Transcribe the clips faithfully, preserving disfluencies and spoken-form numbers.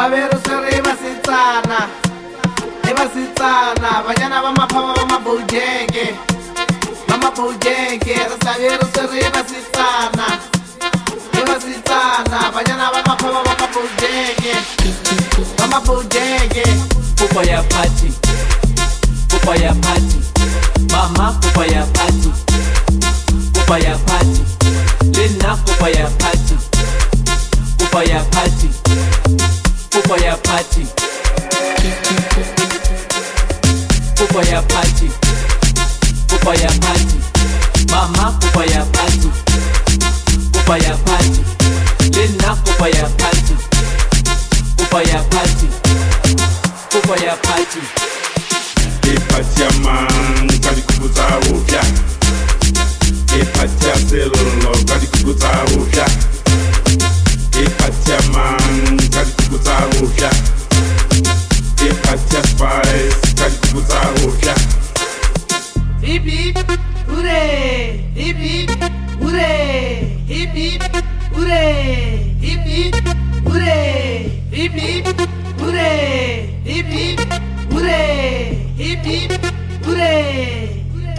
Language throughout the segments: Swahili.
Savero sere basitsana, e basitsana, banyana ba maphaba ba mabojeke, ba mabojeke, savero sere basitsana, e basitsana, banyana ba maphaba ba mabojeke, ba mabojeke. Pupa ya party, pupa ya party, mama pupa ya party, pupa ya party, Lena pupa ya party, pupa ya party, pupa ya party, pupa ya party, pupa ya party, mama pupa ya party, pupa ya party, Lena pupa ya party, pupa ya party, pupa ya party. Ipatia man, kadi kubuta ufya. Ipatia selolo, kadi kubuta ufya. Ipatia man, kadi kubuta ufya. Ipatia spice, kadi kubuta ufya. Hip hip, hooray! Hip hip, hooray! Hip hip, hooray! Hip hip, hooray! Hip hip, hooray! Hip hip, hooray! Hip hip, hooray!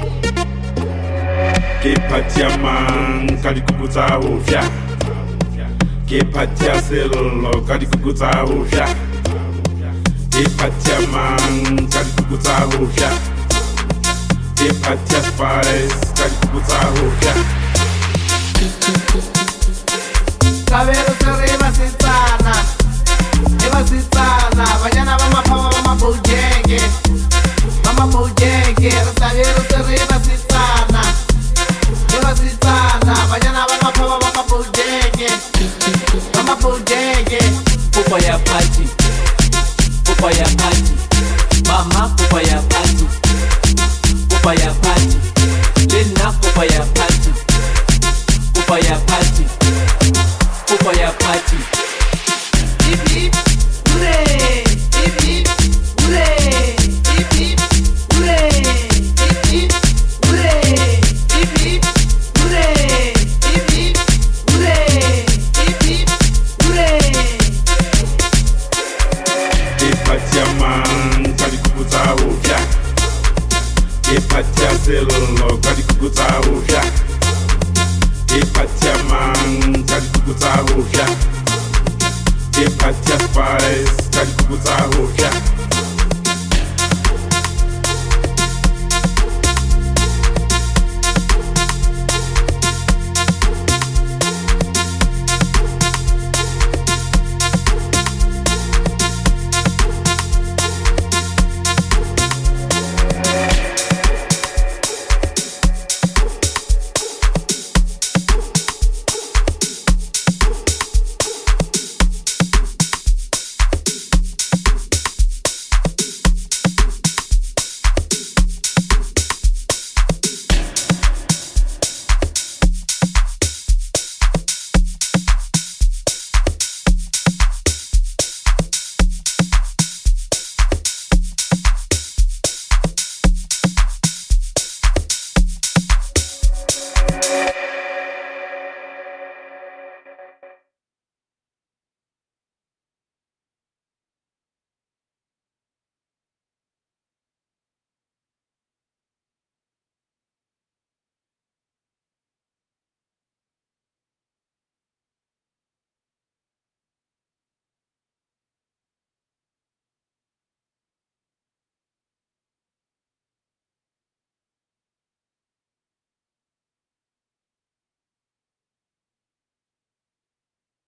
Ipatia man, kadi kubuta ufya. Ipatia selolo, kadi kubuta ufya. Ipatia man, kadi kubuta ufya. Ipatia spice, kadi kubuta ufya. Savero sere basitsana, e basitsana, banyana ba maphaba ba mabojeke, ba mabojeke, savero sere basitsana, e basitsana, banyana ba maphaba ba mabojeke, ba mabojeke. Pupa ya party, pupa ya party, mama pupa ya party, pupa ya party, Lena pupa ya party, pupa ya party, pupa ya party. Hip hip, hooray! Hip hip, hooray! Hip hip, hooray! Hip hip, hooray! Hip hip, hooray! Hip hip, hooray! Hip hip, hooray! Ipatia man, kadi kubuta ufya. Ipatia selolo, kadi kubuta ufya. Ipatia man, kadi kubuta ufya. Ipatia spice, kadi kubuta ufya.